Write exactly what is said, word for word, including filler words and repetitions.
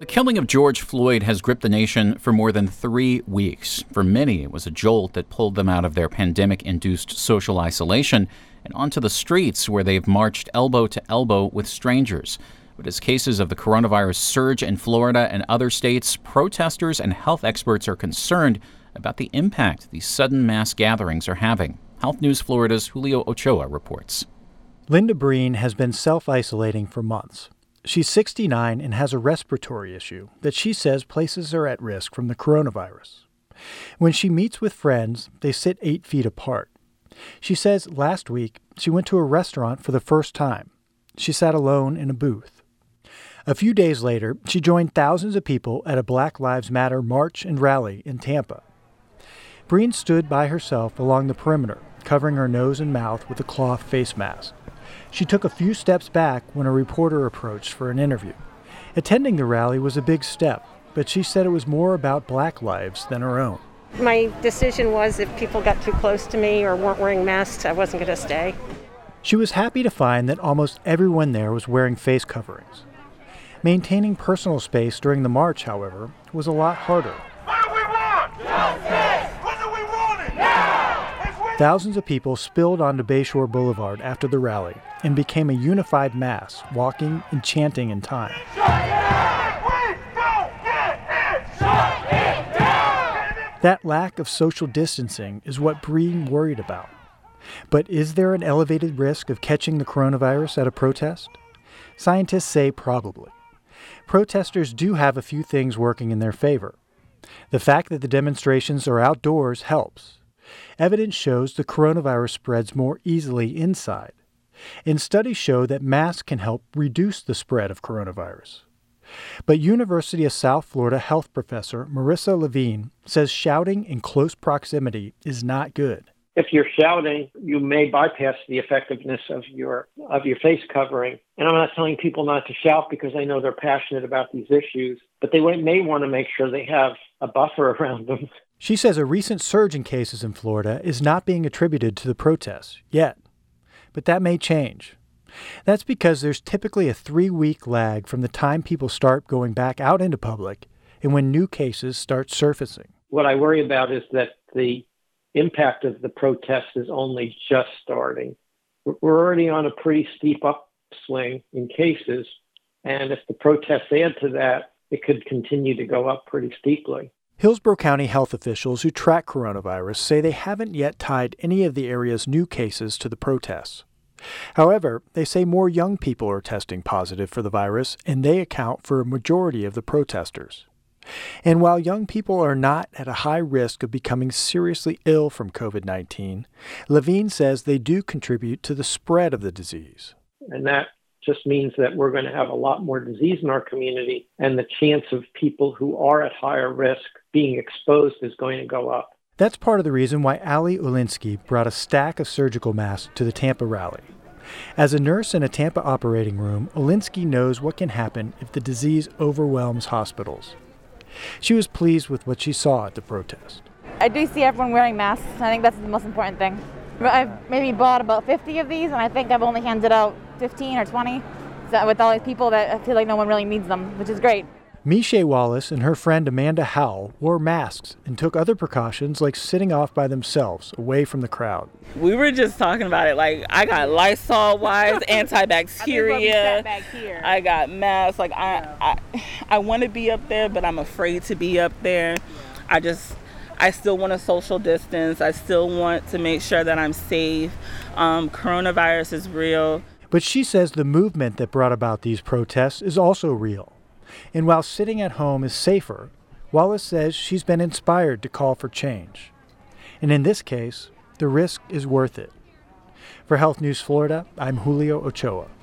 The killing of George Floyd has gripped the nation for more than three weeks. For many, it was a jolt that pulled them out of their pandemic-induced social isolation and onto the streets where they've marched elbow to elbow with strangers. But as cases of the coronavirus surge in Florida and other states, protesters and health experts are concerned about the impact these sudden mass gatherings are having. Health News Florida's Julio Ochoa reports. Linda Breen has been self-isolating for months. She's sixty-nine and has a respiratory issue that she says places her at risk from the coronavirus. When she meets with friends, they sit eight feet apart. She says last week she went to a restaurant for the first time. She sat alone in a booth. A few days later, she joined thousands of people at a Black Lives Matter march and rally in Tampa. Breen stood by herself along the perimeter, covering her nose and mouth with a cloth face mask. She took a few steps back when a reporter approached for an interview. Attending the rally was a big step, but she said it was more about Black lives than her own. My decision was if people got too close to me or weren't wearing masks, I wasn't going to stay. She was happy to find that almost everyone there was wearing face coverings. Maintaining personal space during the march, however, was a lot harder. What do we want? Justice! What do we want it? Now! Thousands of people spilled onto Bayshore Boulevard after the rally and became a unified mass, walking and chanting in time. That lack of social distancing is what Breen worried about. But is there an elevated risk of catching the coronavirus at a protest? Scientists say probably. Protesters do have a few things working in their favor. The fact that the demonstrations are outdoors helps. Evidence shows the coronavirus spreads more easily inside. And studies show that masks can help reduce the spread of coronavirus. But University of South Florida health professor Marissa Levine says shouting in close proximity is not good. If you're shouting, you may bypass the effectiveness of your of your face covering. And I'm not telling people not to shout because I know they're passionate about these issues, but they may want to make sure they have a buffer around them. She says a recent surge in cases in Florida is not being attributed to the protests yet, but that may change. That's because there's typically a three-week lag from the time people start going back out into public and when new cases start surfacing. What I worry about is that the impact of the protest is only just starting. We're already on a pretty steep upswing in cases, and if the protests add to that, it could continue to go up pretty steeply. Hillsborough County health officials who track coronavirus say they haven't yet tied any of the area's new cases to the protests. However, they say more young people are testing positive for the virus, and they account for a majority of the protesters. And while young people are not at a high risk of becoming seriously ill from covid nineteen, Levine says they do contribute to the spread of the disease. And that just means that we're going to have a lot more disease in our community, and the chance of people who are at higher risk being exposed is going to go up. That's part of the reason why Ali Ulinsky brought a stack of surgical masks to the Tampa rally. As a nurse in a Tampa operating room, Ulinsky knows what can happen if the disease overwhelms hospitals. She was pleased with what she saw at the protest. I do see everyone wearing masks. I think that's the most important thing. I've maybe bought about fifty of these, and I think I've only handed out fifteen or twenty so with all these people that I feel like no one really needs them, which is great. Miche Wallace and her friend Amanda Howell wore masks and took other precautions like sitting off by themselves away from the crowd. We were just talking about it. Like, I got Lysol wipes, antibacteria. I, I got masks. Like, I, I, I want to be up there, but I'm afraid to be up there. I just, I still want to social distance. I still want to make sure that I'm safe. Um, coronavirus is real. But she says the movement that brought about these protests is also real. And while sitting at home is safer, Wallace says she's been inspired to call for change. And in this case, the risk is worth it. For Health News Florida, I'm Julio Ochoa.